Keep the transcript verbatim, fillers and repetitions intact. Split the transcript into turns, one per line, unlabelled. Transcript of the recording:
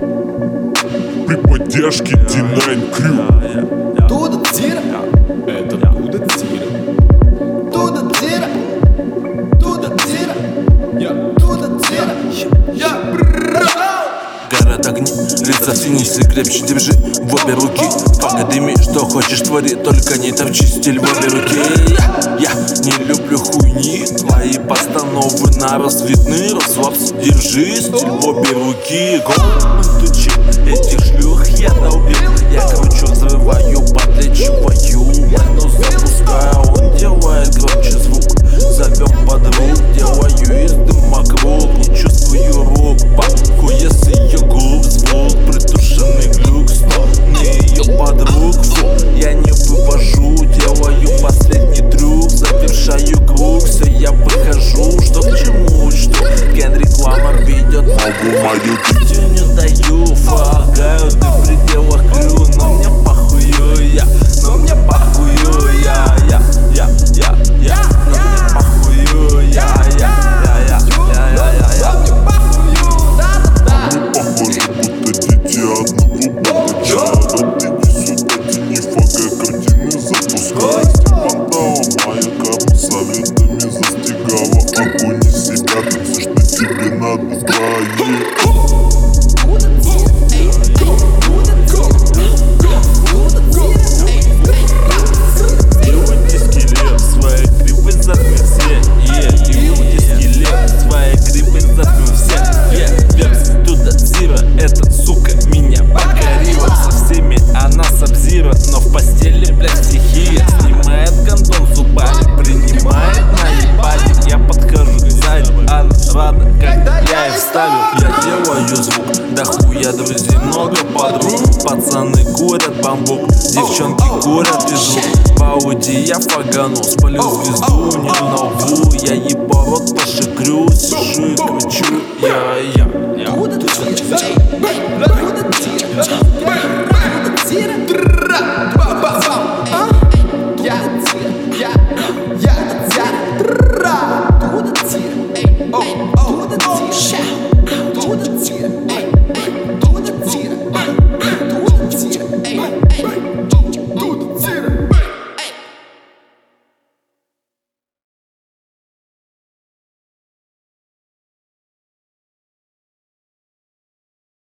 При поддержке ди найн Crew.
Туда тира, это туда тира, туда тира, туда тира, я туда тира, я.
Город огни, лица синий, крепче держи в обе руки. Погодыми, что хочешь твори, только не топчи стиль в обе руки. Я, я не люблю хуйни, твои постановы на раз видны. Расслабься, держи стиль в обе руки. Голым тучи, этих шлюх я долбил. Я кручу, взрываю, подлечиваю. Мену запускаю, он делает громче звук. Зовем подруг, делаю из дыма круг. Не чувствую рук, паху, если ее груб звук. Притушенный глюк, стороны ее подруг. Фу, я не вывожу, делаю последний трюк. Завершаю круг, все, я выхожу. Что к чему, что Генрик Ламар ведет новую мою песню. Не даю, фагаю, ты в пределах крю. Но мне похую я, но мне похую я, я, я, я, я. Но мне похую я, я, я, я, я, я, я, я.
Мы похожи, будто дети одного богача. Ты не сюда, тяни фага, картины запускай. Степандала моя карма советами застигала. Огонь из себя, так все, что тебе надо, сгорает.
Эта сука меня покорила. Со всеми она сабзира, но в постели, блядь, стихия. Снимает гондон зубами, принимает наебать. Я подхожу сзади, она рада, когда я ей вставил. Я делаю звук, да хуя друзей, много подруг. Пацаны курят бамбук, девчонки курят и жрут. В ауди я фагану, спалю звезду, не нову. Я ебал рот, пошикрю, сижу и кручу. Я, я, я.